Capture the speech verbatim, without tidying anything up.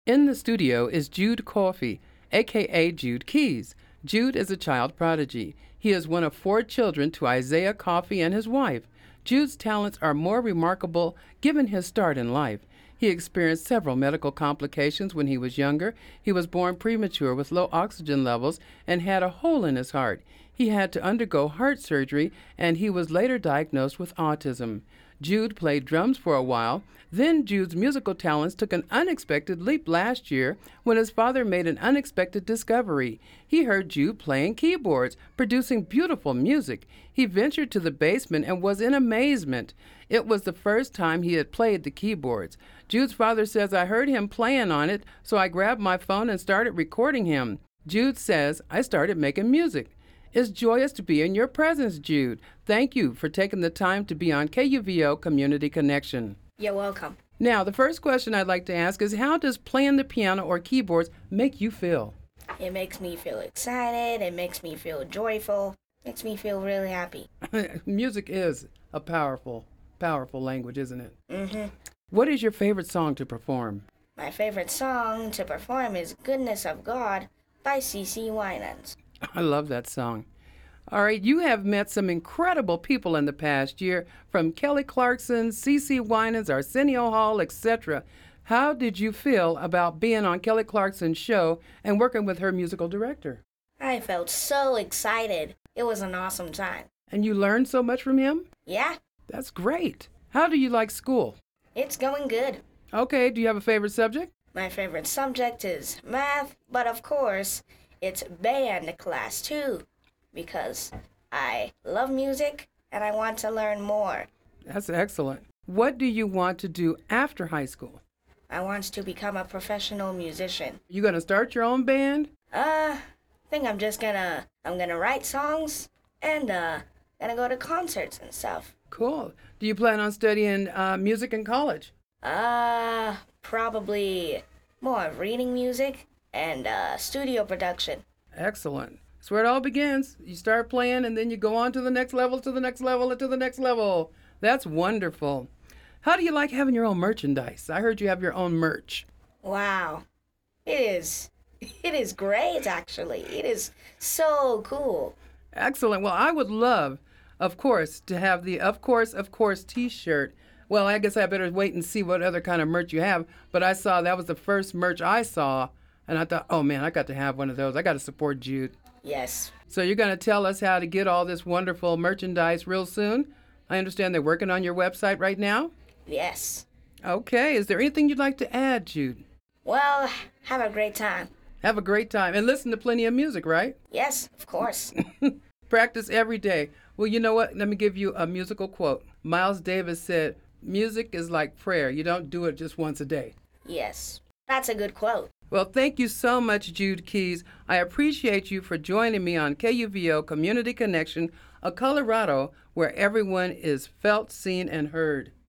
In the studio is Jude Coffey, aka Jude Keys. Jude is a child prodigy. He is one of four children to Isaiah Coffey and his wife. Jude's talents are more remarkable given his start in life. He experienced several medical complications when he was younger. He was born premature with low oxygen levels and had a hole in his heart. He had to undergo heart surgery, and he was later diagnosed with autism. Jude played drums for a while. Then Jude's musical talents took an unexpected leap last year when his father made an unexpected discovery. He heard Jude playing keyboards, producing beautiful music. He ventured to the basement and was in amazement. It was the first time he had played the keyboards. Jude's father says, "I heard him playing on it, so I grabbed my phone and started recording him." Jude says, "I started making music." It's joyous to be in your presence, Jude. Thank you for taking the time to be on K U V O Community Connection. You're welcome. Now, the first question I'd like to ask is, how does playing the piano or keyboards make you feel? It makes me feel excited. It makes me feel joyful. Makes me feel really happy. Music is a powerful, powerful language, isn't it? Mm-hmm. What is your favorite song to perform? My favorite song to perform is Goodness of God by C C Winans. I love that song. All right, you have met some incredible people in the past year, from Kelly Clarkson, C C Winans, Arsenio Hall, et cetera. How did you feel about being on Kelly Clarkson's show and working with her musical director? I felt so excited. It was an awesome time. And you learned so much from him? Yeah, That's great. How do you like school? it's going good. Okay, do you have a favorite subject? My favorite subject is math, but of course, it's band class too, because I love music and I want to learn more. That's excellent. What do you want to do after high school? I want to become a professional musician. You going to start your own band? Uh, I think I'm just gonna, I'm gonna write songs and, uh, gonna go to concerts and stuff. Cool. Do you plan on studying uh, music in college? Uh, probably more reading music and, uh, studio production. Excellent. That's where it all begins. You start playing and then you go on to the next level, to the next level, and to the next level. That's wonderful. How do you like having your own merchandise? I heard you have your own merch. Wow. It is, it is great, actually. It is so cool. Excellent. Well, I would love, of course, to have the Of Course, Of Course t-shirt. Well, I guess I better wait and see what other kind of merch you have. But I saw that was the first merch I saw. And I thought, oh, man, I got to have one of those. I got to support Jude. Yes. So you're going to tell us how to get all this wonderful merchandise real soon? I understand they're working on your website right now? Yes. Okay. Is there anything you'd like to add, Jude? Well, have a great time. Have a great time. And listen to plenty of music, right? Yes, of course. Practice every day. Well, you know what? Let me give you a musical quote. Miles Davis said, "Music is like prayer. You don't do it just once a day." Yes. That's a good quote. Well, thank you so much, Jude Keys. I appreciate you for joining me on K U V O Community Connection, a Colorado where everyone is felt, seen, and heard.